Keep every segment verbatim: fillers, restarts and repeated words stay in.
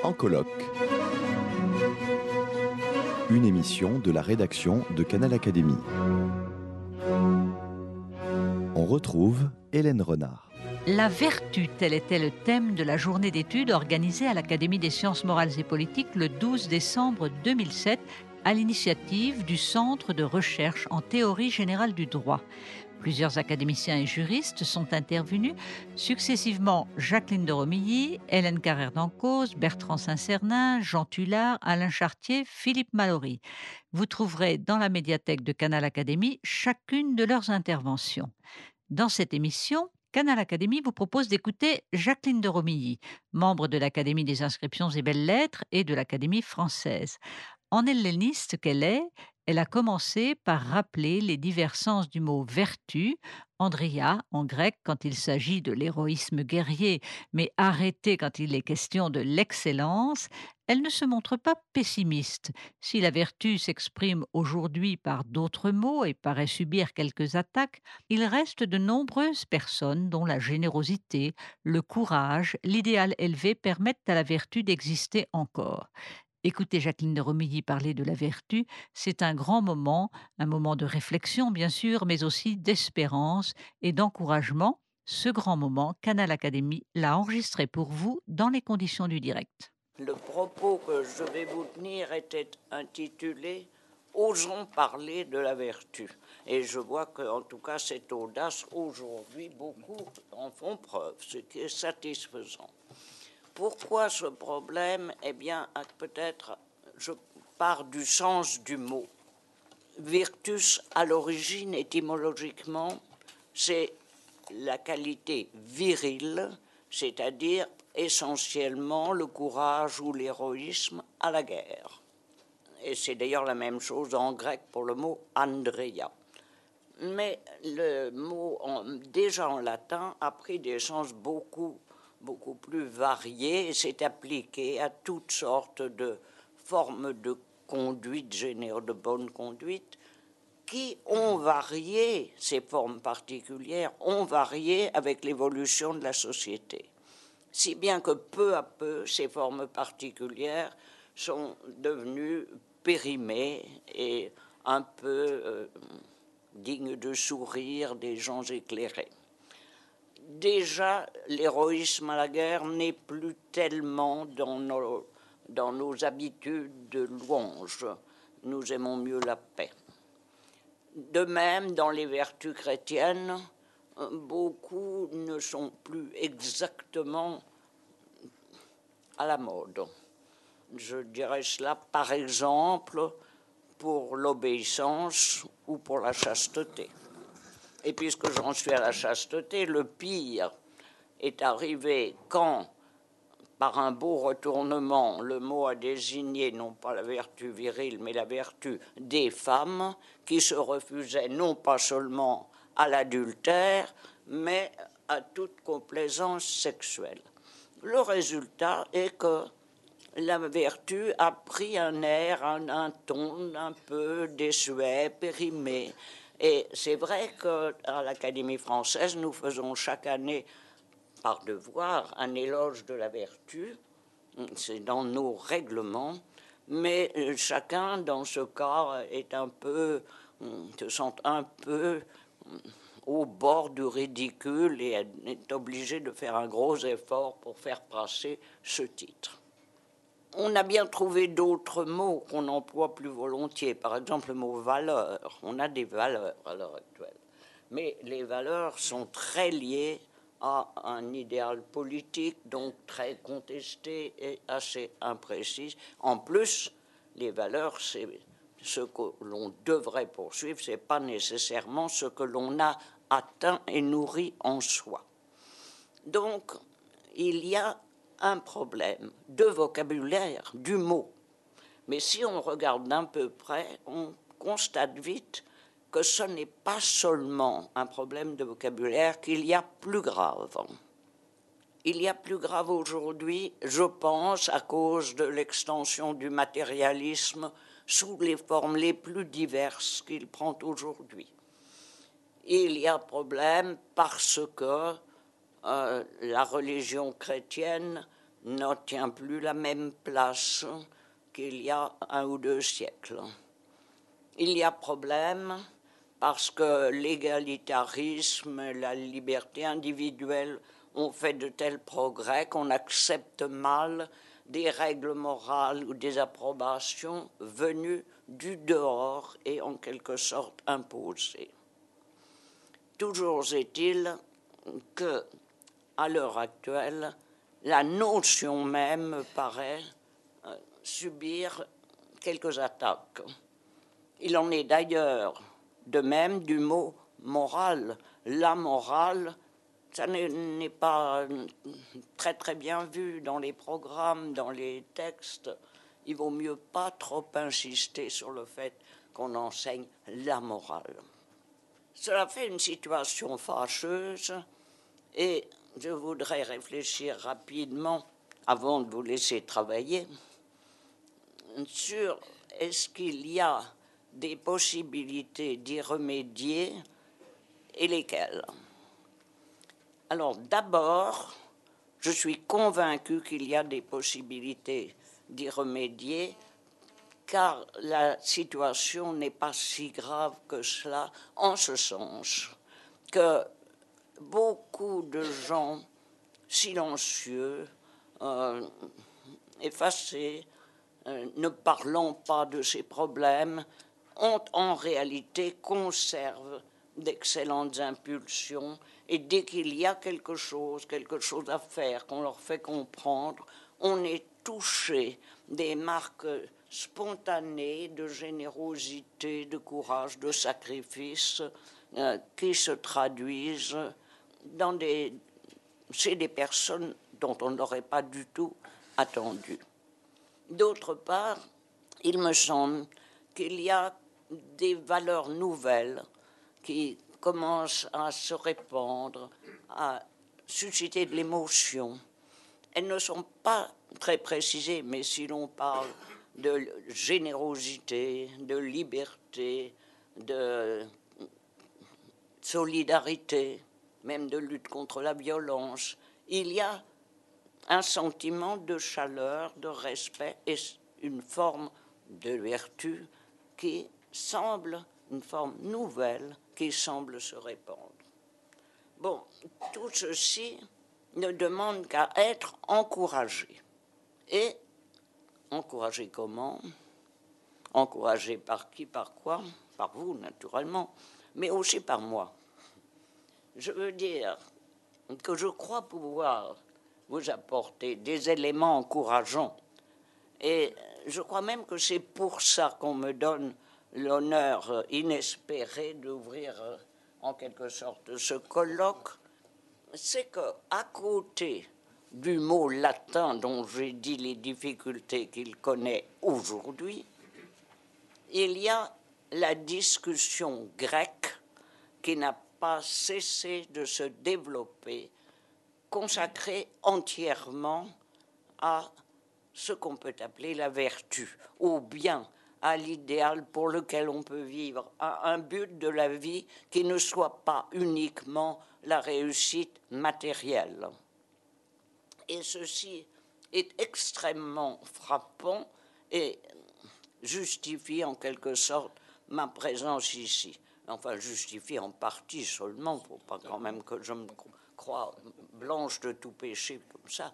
En colloque. Une émission de la rédaction de Canal Académie. On retrouve Hélène Renard. La vertu, tel était le thème de la journée d'études organisée à l'Académie des sciences morales et politiques le douze décembre deux mille sept à l'initiative du Centre de recherche en théorie générale du droit. Plusieurs académiciens et juristes sont intervenus, successivement Jacqueline de Romilly, Hélène Carrère d'Encausse, Bertrand Saint-Cernin, Jean Tullard, Alain Chartier, Philippe Mallory. Vous trouverez dans la médiathèque de Canal Académie chacune de leurs interventions. Dans cette émission, Canal Académie vous propose d'écouter Jacqueline de Romilly, membre de l'Académie des inscriptions et belles-lettres et de l'Académie française. En helléniste qu'elle est, elle a commencé par rappeler les divers sens du mot vertu, andria en grec quand il s'agit de l'héroïsme guerrier, mais arrêté quand il est question de l'excellence. Elle ne se montre pas pessimiste. Si la vertu s'exprime aujourd'hui par d'autres mots et paraît subir quelques attaques, il reste de nombreuses personnes dont la générosité, le courage, l'idéal élevé permettent à la vertu d'exister encore. Écoutez Jacqueline de Romilly parler de la vertu, c'est un grand moment, un moment de réflexion bien sûr, mais aussi d'espérance et d'encouragement. Ce grand moment, Canal Académie l'a enregistré pour vous dans les conditions du direct. Le propos que je vais vous tenir était intitulé « Osons parler de la vertu ». Et je vois qu'en tout cas, cette audace, aujourd'hui, beaucoup en font preuve, ce qui est satisfaisant. Pourquoi ce problème? Eh bien, peut-être, je pars du sens du mot. Virtus, à l'origine, étymologiquement, c'est la qualité virile, c'est-à-dire essentiellement le courage ou l'héroïsme à la guerre. Et c'est d'ailleurs la même chose en grec pour le mot andreia. Mais le mot, en, déjà en latin, a pris des sens beaucoup beaucoup plus varié et s'est appliqué à toutes sortes de formes de conduite générale, de bonne conduite, qui ont varié, ces formes particulières, ont varié avec l'évolution de la société. Si bien que peu à peu, ces formes particulières sont devenues périmées et un peu euh, dignes de sourire des gens éclairés. Déjà, l'héroïsme à la guerre n'est plus tellement dans nos, dans nos habitudes de louange. Nous aimons mieux la paix. De même, dans les vertus chrétiennes, beaucoup ne sont plus exactement à la mode. Je dirais cela, par exemple, pour l'obéissance ou pour la chasteté. Et puisque j'en suis à la chasteté, le pire est arrivé quand, par un beau retournement, le mot a désigné non pas la vertu virile, mais la vertu des femmes qui se refusaient non pas seulement à l'adultère, mais à toute complaisance sexuelle. Le résultat est que la vertu a pris un air, un, un ton un peu désuet, périmé. Et c'est vrai qu'à l'Académie française, nous faisons chaque année, par devoir, un éloge de la vertu. C'est dans nos règlements. Mais chacun, dans ce cas, est un peu, se sent un peu au bord du ridicule et est obligé de faire un gros effort pour faire passer ce titre. On a bien trouvé d'autres mots qu'on emploie plus volontiers. Par exemple, le mot « valeur ». On a des valeurs à l'heure actuelle. Mais les valeurs sont très liées à un idéal politique, donc très contesté et assez imprécis. En plus, les valeurs, c'est ce que l'on devrait poursuivre, ce n'est pas nécessairement ce que l'on a atteint et nourri en soi. Donc, il y a un problème de vocabulaire du mot. Mais si on regarde d'un peu près, on constate vite que ce n'est pas seulement un problème de vocabulaire, qu'il y a plus grave. Il y a plus grave aujourd'hui, je pense, à cause de l'extension du matérialisme sous les formes les plus diverses qu'il prend aujourd'hui. Il y a problème parce que Euh, la religion chrétienne n'obtient plus la même place qu'il y a un ou deux siècles. Il y a problème parce que l'égalitarisme et la liberté individuelle ont fait de tels progrès qu'on accepte mal des règles morales ou des approbations venues du dehors et en quelque sorte imposées. Toujours est-il que, à l'heure actuelle, la notion même me paraît euh, subir quelques attaques. Il en est d'ailleurs de même du mot moral. La morale, ça n'est pas très très bien vu dans les programmes, dans les textes. Il vaut mieux pas trop insister sur le fait qu'on enseigne la morale. Cela fait une situation fâcheuse et je voudrais réfléchir rapidement, avant de vous laisser travailler, sur est-ce qu'il y a des possibilités d'y remédier et lesquelles. Alors d'abord, je suis convaincu qu'il y a des possibilités d'y remédier, car la situation n'est pas si grave que cela, en ce sens que beaucoup de gens silencieux, euh, effacés, euh, ne parlant pas de ces problèmes, ont en réalité conservent d'excellentes impulsions, et dès qu'il y a quelque chose, quelque chose à faire, qu'on leur fait comprendre, on est touché des marques spontanées de générosité, de courage, de sacrifice euh, qui se traduisent dans des, chez des personnes dont on n'aurait pas du tout attendu. D'autre part, il me semble qu'il y a des valeurs nouvelles qui commencent à se répandre, à susciter de l'émotion. Elles ne sont pas très précisées, mais si l'on parle de générosité, de liberté, de solidarité, même de lutte contre la violence, il y a un sentiment de chaleur, de respect et une forme de vertu qui semble, une forme nouvelle qui semble se répandre. Bon, tout ceci ne demande qu'à être encouragé. Et encouragé comment? Encouragé par qui, par quoi? Par vous, naturellement, mais aussi par moi. Je veux dire que je crois pouvoir vous apporter des éléments encourageants. Et je crois même que c'est pour ça qu'on me donne l'honneur inespéré d'ouvrir en quelque sorte ce colloque. C'est qu'à côté du mot latin dont j'ai dit les difficultés qu'il connaît aujourd'hui, il y a la discussion grecque qui n'a pas cessé de se développer, consacrée entièrement à ce qu'on peut appeler la vertu, ou bien à l'idéal pour lequel on peut vivre, à un but de la vie qui ne soit pas uniquement la réussite matérielle. Et ceci est extrêmement frappant et justifie en quelque sorte ma présence ici. Enfin, justifie en partie seulement, il ne faut pas quand même que je me croie blanche de tout péché comme ça.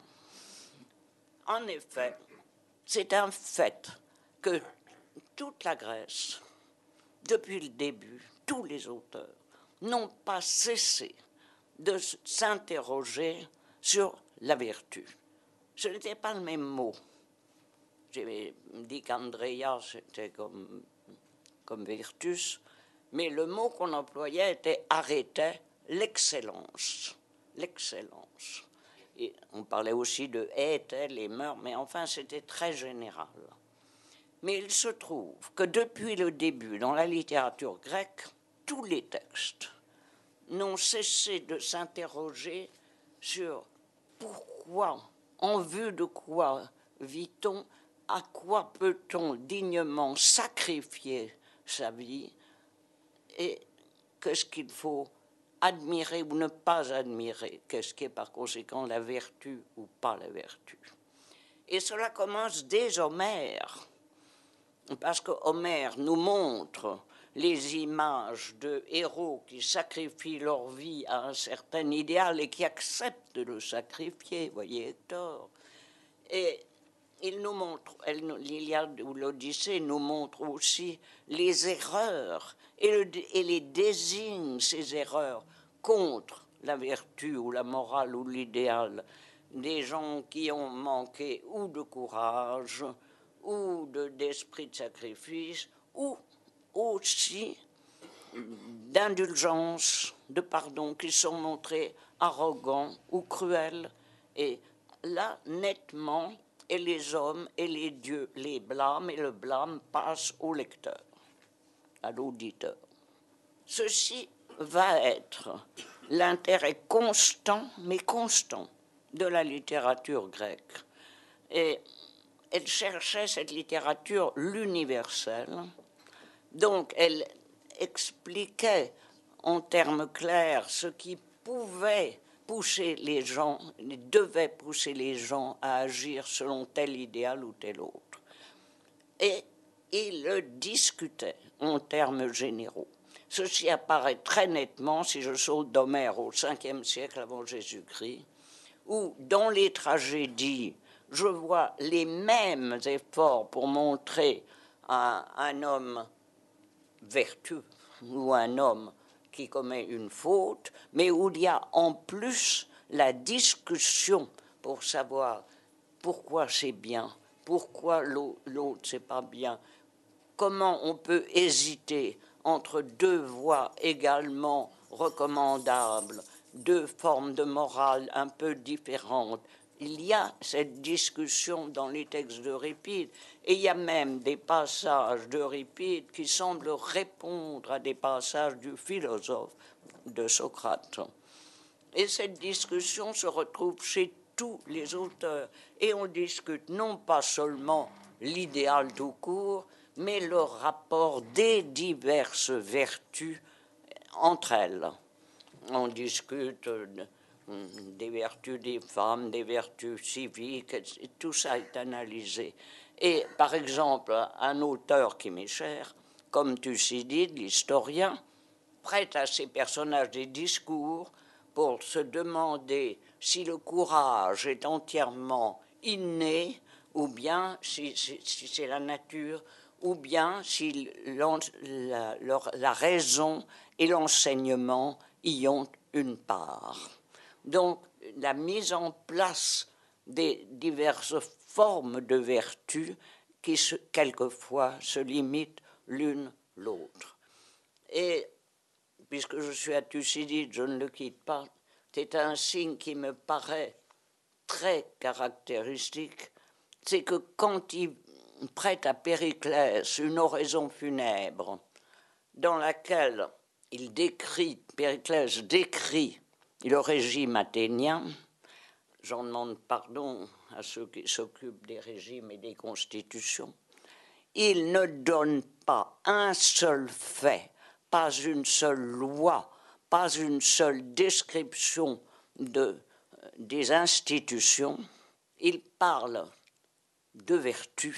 En effet, c'est un fait que toute la Grèce, depuis le début, tous les auteurs n'ont pas cessé de s'interroger sur la vertu. Ce n'était pas le même mot. J'ai dit qu'Andrea, c'était comme, comme virtus, mais le mot qu'on employait était arrêtait l'excellence. L'excellence. Et on parlait aussi de était, les mœurs, mais enfin c'était très général. Mais il se trouve que depuis le début, dans la littérature grecque, tous les textes n'ont cessé de s'interroger sur pourquoi, en vue de quoi vit-on, à quoi peut-on dignement sacrifier sa vie et qu'est-ce qu'il faut admirer ou ne pas admirer, qu'est-ce qui est par conséquent la vertu ou pas la vertu. Et cela commence dès Homère, parce que Homère nous montre les images de héros qui sacrifient leur vie à un certain idéal et qui acceptent de le sacrifier, voyez Hector. Et il nous montre, l'Iliade ou l'Odyssée nous montre aussi les erreurs et, le, et les désigne, ces erreurs, contre la vertu ou la morale ou l'idéal. Des gens qui ont manqué ou de courage, ou de, d'esprit de sacrifice, ou aussi d'indulgence, de pardon, qui sont montrés arrogants ou cruels. Et là, nettement, et les hommes et les dieux les blâment, et le blâme passe au lecteur, à l'auditeur. Ceci va être l'intérêt constant, mais constant, de la littérature grecque. Et elle cherchait, cette littérature, l'universel. Donc, elle expliquait en termes clairs ce qui pouvait pousser les gens, devait pousser les gens à agir selon tel idéal ou tel autre. Et il le discutait en termes généraux. Ceci apparaît très nettement si je saute d'Homère au cinquième siècle avant Jésus-Christ, où dans les tragédies, je vois les mêmes efforts pour montrer un, un homme vertueux ou un homme qui commet une faute, mais où il y a en plus la discussion pour savoir pourquoi c'est bien, pourquoi l'autre c'est pas bien, comment on peut hésiter entre deux voies également recommandables, deux formes de morale un peu différentes. Il y a cette discussion dans les textes d'Euripide, et il y a même des passages d'Euripide qui semblent répondre à des passages du philosophe de Socrate. Et cette discussion se retrouve chez tous les auteurs, et on discute non pas seulement l'idéal tout court, mais le rapport des diverses vertus entre elles. On discute des vertus des femmes, des vertus civiques, et tout ça est analysé. Et par exemple, un auteur qui m'est cher, comme Thucydide, l'historien, prête à ses personnages des discours pour se demander si le courage est entièrement inné, ou bien si, si, si c'est la nature, ou bien si la, la, la raison et l'enseignement y ont une part. Donc, la mise en place des diverses formes de vertu qui, se, quelquefois, se limitent l'une l'autre. Et, puisque je suis à Thucydide, je ne le quitte pas, c'est un signe qui me paraît très caractéristique, c'est que quand il prête à Périclès une oraison funèbre dans laquelle il décrit, Périclès décrit le régime athénien, j'en demande pardon à ceux qui s'occupent des régimes et des constitutions, il ne donne pas un seul fait, pas une seule loi, pas une seule description de, des institutions. Il parle de vertu,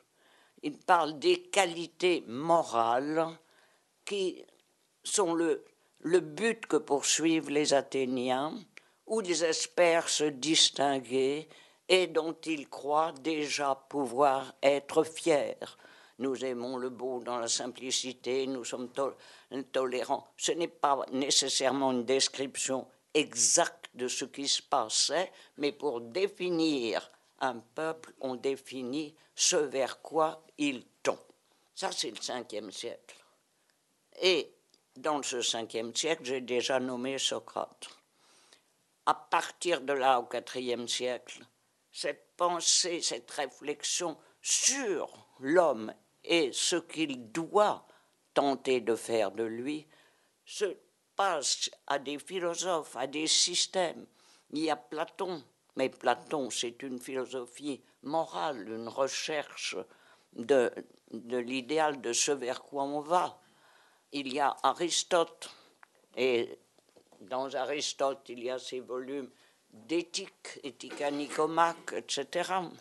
il parle des qualités morales qui sont le, le but que poursuivent les Athéniens, où ils espèrent se distinguer et dont ils croient déjà pouvoir être fiers. Nous aimons le beau dans la simplicité, nous sommes to- tolérants. Ce n'est pas nécessairement une description exacte de ce qui se passait, mais pour définir un peuple, on définit ce vers quoi il tend. Ça, c'est le cinquième siècle. Et dans ce cinquième siècle, j'ai déjà nommé Socrate. À partir de là, au quatrième siècle, cette pensée, cette réflexion sur l'homme et ce qu'il doit tenter de faire de lui se passe à des philosophes, à des systèmes. Il y a Platon, mais Platon, c'est une philosophie morale, une recherche de, de l'idéal de ce vers quoi on va. Il y a Aristote, et dans Aristote, il y a ces volumes d'éthique, Éthica Nicomaque, et cetera.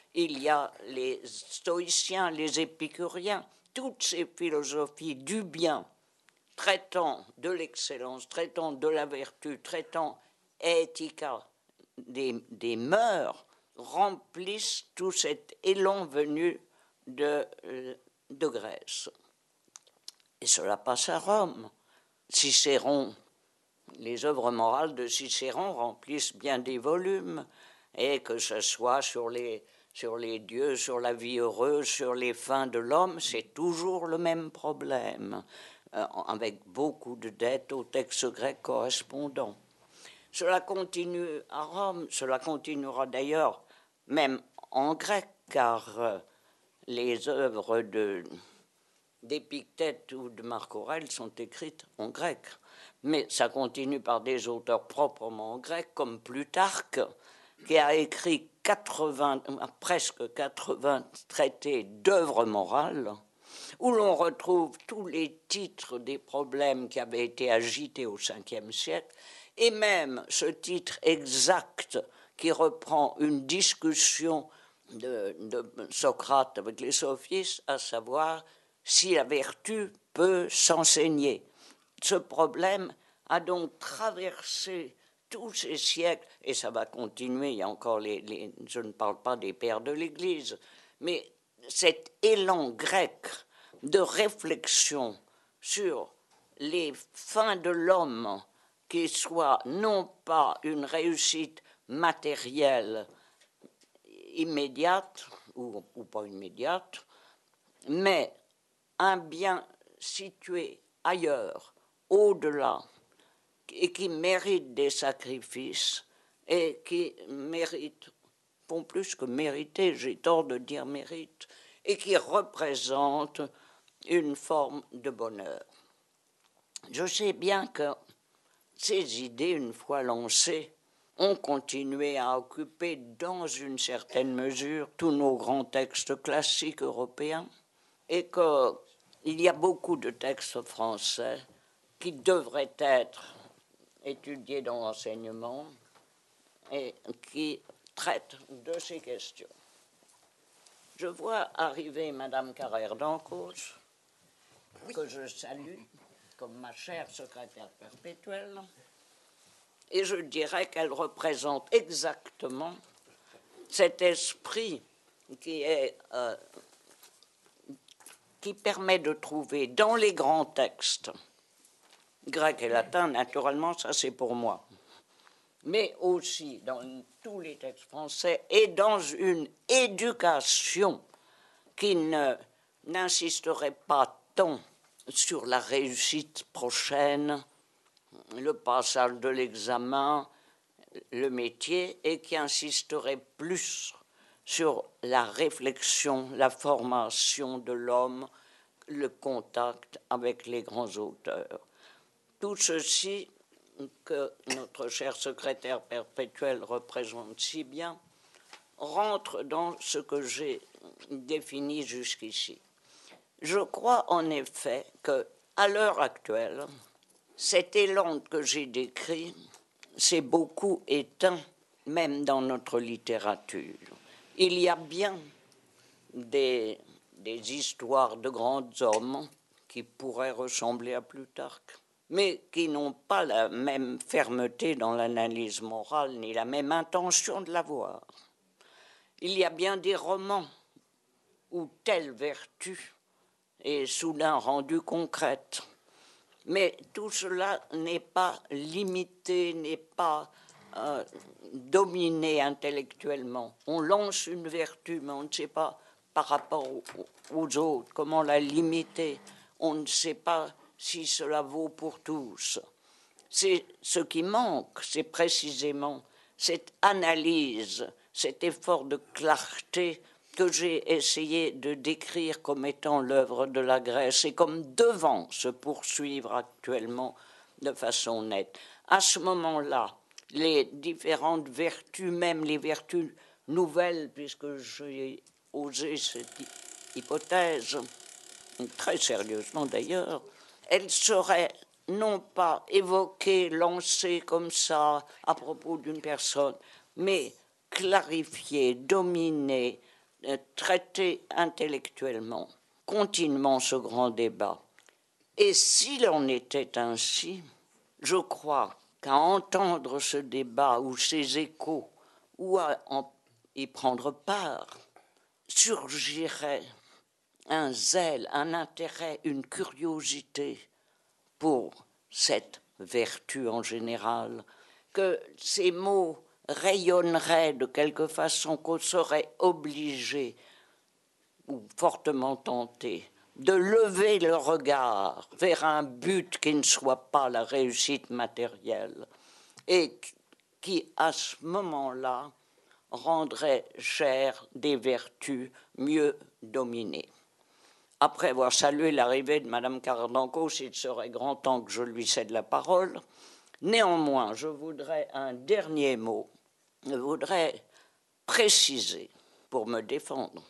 il y a les stoïciens, les épicuriens, toutes ces philosophies du bien, traitant de l'excellence, traitant de la vertu, traitant éthica des, des mœurs, remplissent tout cet élan venu de, de Grèce. Et cela passe à Rome. Cicéron, les œuvres morales de Cicéron remplissent bien des volumes, et que ce soit sur les, sur les dieux, sur la vie heureuse, sur les fins de l'homme, c'est toujours le même problème, euh, avec beaucoup de dettes aux textes grecs correspondants. Cela continue à Rome, cela continuera d'ailleurs même en grec, car euh, les œuvres de, d'Épictète ou de Marc Aurèle sont écrites en grec. Mais ça continue par des auteurs proprement en grec, comme Plutarque, qui a écrit quatre-vingts, presque quatre-vingts traités d'œuvres morales, où l'on retrouve tous les titres des problèmes qui avaient été agités au cinquième siècle, et même ce titre exact qui reprend une discussion de, de Socrate avec les sophistes, à savoir si la vertu peut s'enseigner. Ce problème a donc traversé tous ces siècles, et ça va continuer, il y a encore les, les je ne parle pas des pères de l'Église, mais cet élan grec de réflexion sur les fins de l'homme, qui soit non pas une réussite matérielle immédiate, ou, ou pas immédiate, mais un bien situé ailleurs, au-delà, et qui mérite des sacrifices, et qui mérite, bon plus que mériter, j'ai tort de dire mérite, et qui représente une forme de bonheur. Je sais bien que ces idées, une fois lancées, ont continué à occuper dans une certaine mesure tous nos grands textes classiques européens, et qu'il y a beaucoup de textes français qui devraient être étudiés dans l'enseignement et qui traitent de ces questions. Je vois arriver Madame Carrère d'Encausse, oui, que je salue comme ma chère secrétaire perpétuelle, et je dirais qu'elle représente exactement cet esprit qui est euh, qui permet de trouver dans les grands textes, grec et latin, naturellement, ça c'est pour moi, mais aussi dans tous les textes français et dans une éducation qui ne, n'insisterait pas tant sur la réussite prochaine, le passage de l'examen, le métier, et qui insisterait plus sur la réflexion, la formation de l'homme, le contact avec les grands auteurs. Tout ceci que notre cher secrétaire perpétuel représente si bien rentre dans ce que j'ai défini jusqu'ici. Je crois en effet qu'à l'heure actuelle, cet élan que j'ai décrit s'est beaucoup éteint, même dans notre littérature. Il y a bien des, des histoires de grands hommes qui pourraient ressembler à Plutarque, mais qui n'ont pas la même fermeté dans l'analyse morale, ni la même intention de l'avoir. Il y a bien des romans où telle vertu est soudain rendue concrète, mais tout cela n'est pas limité, n'est pas euh, dominé intellectuellement. On lance une vertu, mais on ne sait pas par rapport aux, aux autres comment la limiter. On ne sait pas si cela vaut pour tous. C'est ce qui manque, c'est précisément cette analyse, cet effort de clarté que j'ai essayé de décrire comme étant l'œuvre de la Grèce et comme devant se poursuivre actuellement de façon nette. À ce moment-là, les différentes vertus, même les vertus nouvelles, puisque j'ai osé cette hypothèse, très sérieusement d'ailleurs, elles seraient non pas évoquées, lancées comme ça à propos d'une personne, mais clarifiées, dominées, euh, traiter intellectuellement, continuement ce grand débat. Et s'il en était ainsi, je crois qu'à entendre ce débat ou ces échos, ou à en, y prendre part, surgirait un zèle, un intérêt, une curiosité pour cette vertu en général, que ces mots rayonneraient de quelque façon, qu'on serait obligé ou fortement tenté de lever le regard vers un but qui ne soit pas la réussite matérielle et qui, à ce moment-là, rendrait chères des vertus mieux dominées. Après avoir salué l'arrivée de Madame Cardanco, il serait grand temps que je lui cède la parole. Néanmoins, je voudrais un dernier mot. Je voudrais préciser, pour me défendre,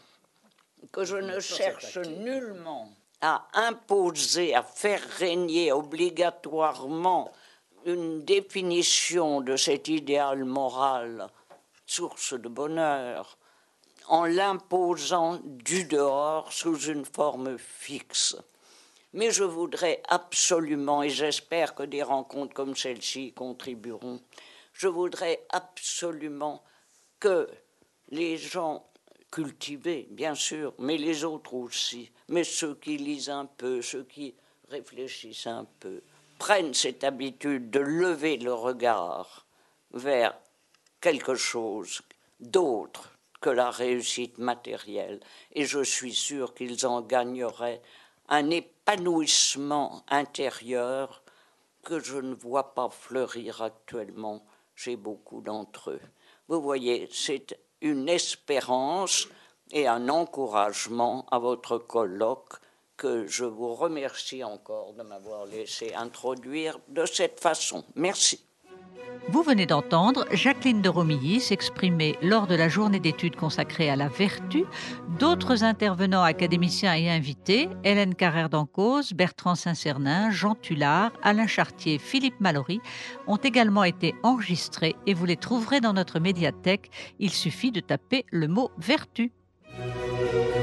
que je ne cherche nullement à imposer, à faire régner obligatoirement une définition de cet idéal moral, source de bonheur, en l'imposant du dehors sous une forme fixe. Mais je voudrais absolument, et j'espère que des rencontres comme celle-ci y contribueront, je voudrais absolument que les gens cultivés, bien sûr, mais les autres aussi, mais ceux qui lisent un peu, ceux qui réfléchissent un peu, prennent cette habitude de lever le regard vers quelque chose d'autre que la réussite matérielle. Et je suis sûr qu'ils en gagneraient un épanouissement intérieur que je ne vois pas fleurir actuellement chez beaucoup d'entre eux. Vous voyez, c'est une espérance et un encouragement à votre colloque que je vous remercie encore de m'avoir laissé introduire de cette façon. Merci. Vous venez d'entendre Jacqueline de Romilly s'exprimer lors de la journée d'études consacrée à la vertu. D'autres intervenants académiciens et invités, Hélène Carrère d'Encausse, Bertrand Saint-Cernin, Jean Tullard, Alain Chartier, Philippe Mallory, ont également été enregistrés et vous les trouverez dans notre médiathèque. Il suffit de taper le mot vertu.